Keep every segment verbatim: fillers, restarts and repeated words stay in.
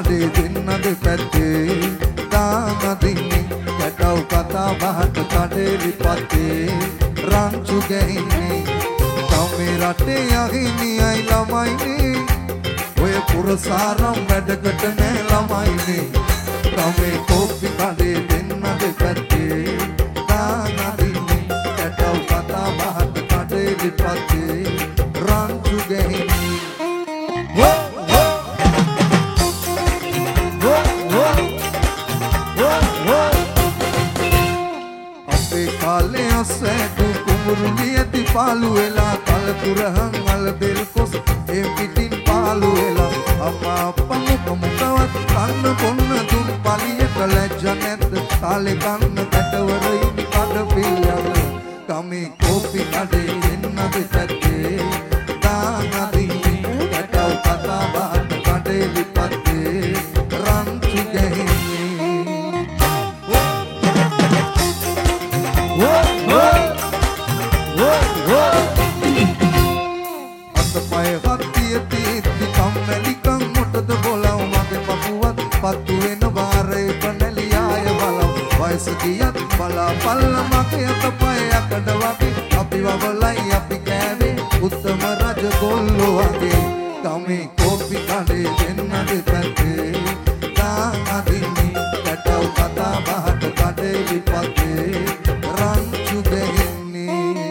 කඩේ දෙන්නද පැත්තේ දාන දින්නේ කැටව කතා බහට කඩේ ලිපත්තේ රංචු ගැහින්නේ තමේ රටේ යහිනියයි ළමයිනේ ඔය පුරසාරම් වැඩකට නෑ ළමයිනේ තමේ කෝපි කඩේ දෙන්නද පැත්තේ දාන දින්නේ කැටව කතා බහට කඩේ ලිපත්තේ රංචු ගැහින්නේ කුඹුරුලියති පාලු වෙලා කලතුරහන් අල දෙල් කොස් ඒ පිටින් පාලු වෙලා අම්මා අප්පා මුකමුකවත් කන්න පොන්න දුන් පලියට ලැජ්ජ නැද්ද කාලේ කන්න කැටවරින් කඩ පිළියල කමේ කෝපි කඩේ එන්නද පැත්තේ දාන දින්නේ කැටව කතා බහට කඩේ ලිපත්තේ රංචු ගැහින්නේ අතපය හත්තිය තීත්ති කම්මැලිකම් මොටද බොලව මගේ පපුවත් පත්තු වෙන වාරේ පනැලි ආය බලව වයස ගියත් බලා පල්ල මගේ අතපය යකඩ වගේ අපි වවලයි අපි කෑවේ උත්තම රජ ගොල්ලෝ වගේ ගමේ කෝපි කඩේ දෙන්නද පැත්තේ දාන දින්නේ කැටව කතා බහට කඩේ ලිපත්තේ රංචු ගැහින්නේ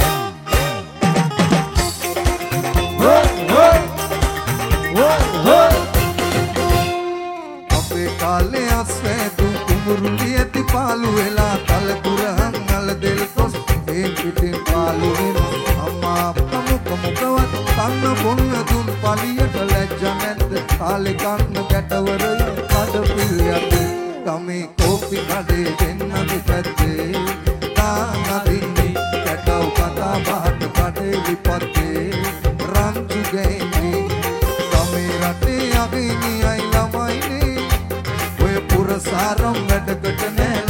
අපේ කාලේ අස්වැදු කුඹුරුලියති පාලු වෙලා කලතුරහන් අල දෙල් කොස් ඒ පිටින් පාලු වෙලා අම්මා අප්පා මුකමුකවත් කන්න බොන්න දුන් පලියට ලැජ්ජ නැද්ද කාලේ කන්න කැටවරය කඩ පිළියට ගමේ කෝපි කඩේ දෙන්නද පැත්තේ දාන දින්නේ කැටව කතා බහට කඩේ ලිපත්තේ රංචු ගැහින්නේ ගමේ රටේ යහිනියයි ළමයිනේ ඔය පුරසාරම් වැඩකට නෑ